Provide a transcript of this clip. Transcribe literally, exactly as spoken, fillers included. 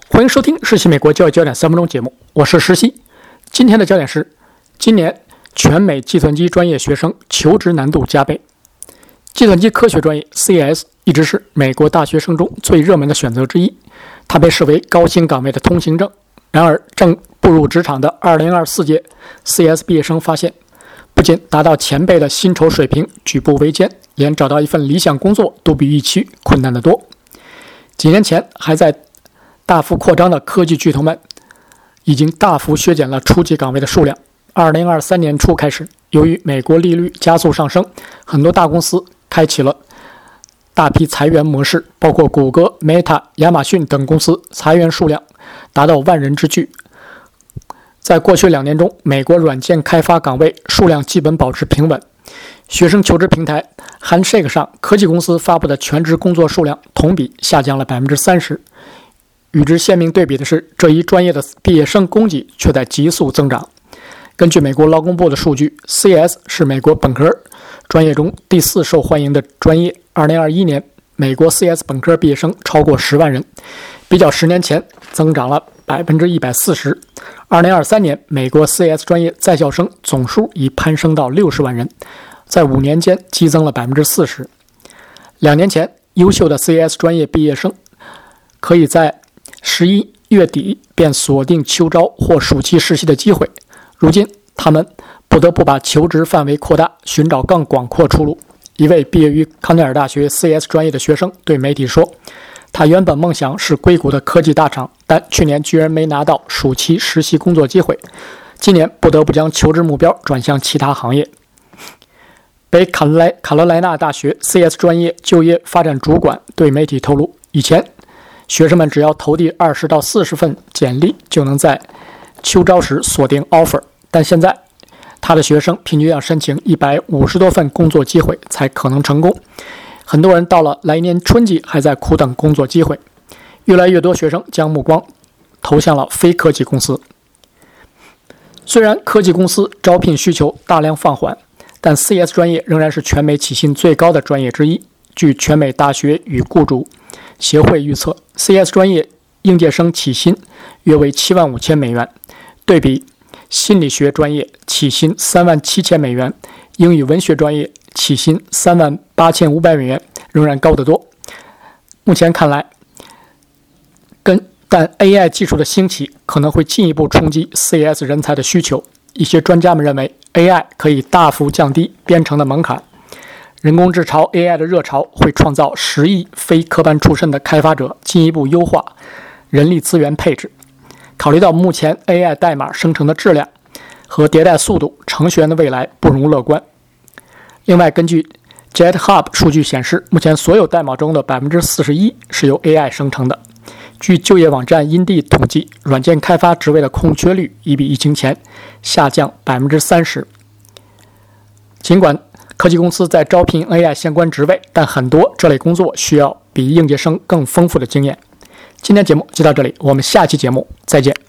欢迎收听世新美国教育焦点三分钟节目，我是石溪。今天的焦点是，今年全美计算机专业学生求职难度加倍。计算机科学专业 C S 一直是美国大学生中最热门的选择之一，它被视为高薪岗位的通行证。然而，正步入职场的二零二四届 C S 毕业生发现，不仅达到前辈的薪酬水平举步维艰，连找到一份理想工作都比预期困难得多。几年前还在大幅扩张的科技巨头们已经大幅削减了初级岗位的数量。二零二三年初开始，由于美国利率加速上升，很多大公司开启了大批裁员模式，包括谷歌、Meta、亚马逊等公司，裁员数量达到万人之巨。在过去两年中，美国软件开发岗位数量基本保持平稳。学生求职平台 Handshake 上，科技公司发布的全职工作数量同比下降了 百分之三十。与之鲜明对比的是，这一专业的毕业生供给却在急速增长。根据美国劳工部的数据， C S 是美国本科专业中第四受欢迎的专业。二零二一年，美国 C S 本科毕业生超过十万人，比较十年前增长了 百分之一百四十。二零二三年，美国 C S 专业在校生总数已攀升到六十万人，在五年间激增了 百分之四十。两年前，优秀的 C S 专业毕业生可以在十一月底便锁定秋招或暑期实习的机会，如今他们不得不把求职范围扩大，寻找更广阔出路。一位毕业于康奈尔大学 C S 专业的学生对媒体说，他原本梦想是硅谷的科技大厂，但去年居然没拿到暑期实习工作机会，今年不得不将求职目标转向其他行业。北卡罗来卡罗来纳大学 C S 专业就业发展主管对媒体透露，以前学生们只要投递二十到四十份简历就能在秋招时锁定 offer， 但现在他的学生平均要申请一百五十多份工作机会才可能成功。很多人到了来年春季还在苦等工作机会，越来越多学生将目光投向了非科技公司。虽然科技公司招聘需求大量放缓，但 C S 专业仍然是全美起薪最高的专业之一。据全美大学与雇主协会预测， C S 专业应届生起薪约为七万五千美元，对比心理学专业起薪三万七千美元，英语文学专业起薪三万八千五百美元，仍然高得多。目前看来，跟但 A I 技术的兴起可能会进一步冲击 C S 人才的需求。一些专家们认为 A I 可以大幅降低编程的门槛，人工智能 A I 的热潮会创造十亿非科班出身的开发者，进一步优化人力资源配置。考虑到目前 A I 代码生成的质量和迭代速度，程序员的未来不容乐观。另外，根据 GitHub 数据显示，目前所有代码中的 百分之四十一 是由 A I 生成的。据就业网站 Indeed 统计，软件开发职位的空缺率已比疫情前下降 百分之三十。尽管科技公司在招聘 A I 相关职位，但很多这类工作需要比应届生更丰富的经验。今天节目就到这里，我们下期节目再见。